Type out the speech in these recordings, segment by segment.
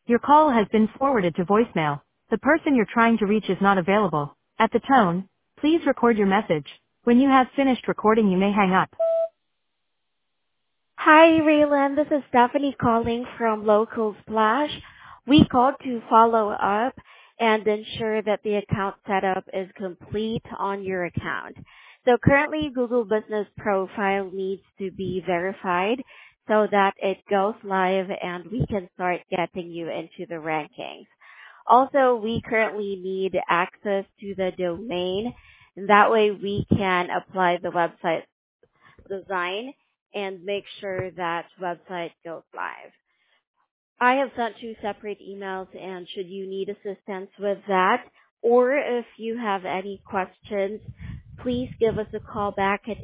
Your call has been forwarded to voicemail. The person you're trying to reach is not available. At the tone, please record your message. When you have finished recording, you may hang up. Hi, Raylan. This is Stephanie calling from Local Splash. We called to follow up and ensure that the account setup is complete on your account. So currently, Google Business Profile needs to be verified so that it goes live and we can start getting you into the rankings. Also, we currently need access to the domain, and that way we can apply the website design and make sure that website goes live. I have sent two separate emails, and should you need assistance with that, or if you have any questions, please give us a call back at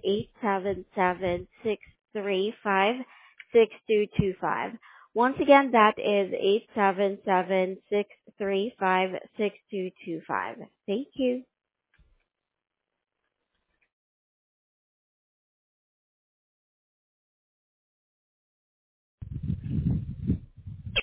877-635-6225. Once again, that is 877-635-6225. Thank you.